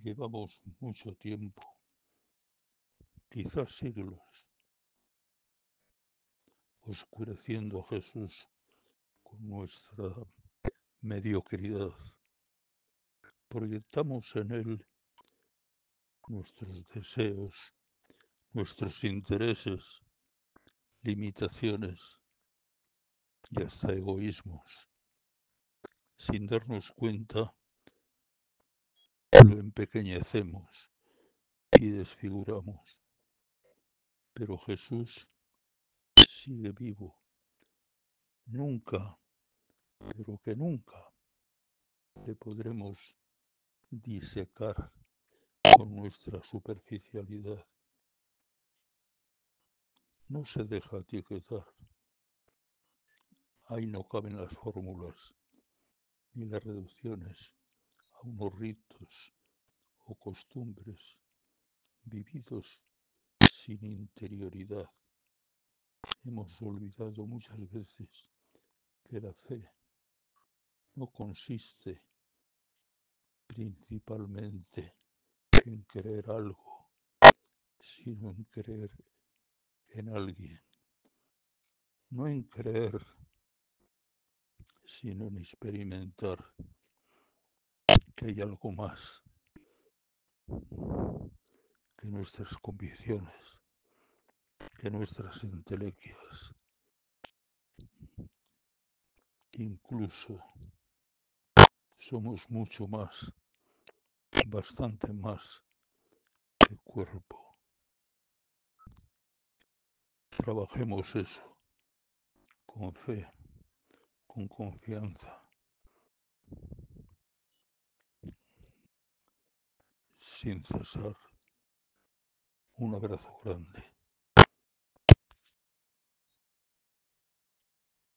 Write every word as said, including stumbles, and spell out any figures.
Llevamos mucho tiempo, quizás siglos, oscureciendo a Jesús con nuestra mediocridad. Proyectamos en Él nuestros deseos, nuestros intereses, limitaciones y hasta egoísmos. Sin darnos cuenta, lo empequeñecemos y desfiguramos. Pero Jesús sigue vivo. Nunca, pero que nunca, le podremos disecar con nuestra superficialidad. No se deja etiquetar. Ahí no caben las fórmulas ni las reducciones a unos ritos o costumbres vividos sin interioridad. Hemos olvidado muchas veces que la fe no consiste principalmente en creer algo, sino en creer en alguien. No en creer, sino en experimentar que hay algo más que nuestras convicciones, que nuestras entelequias, que incluso somos mucho más, bastante más que cuerpo. Trabajemos eso con fe, con confianza, sin cesar. Un abrazo grande.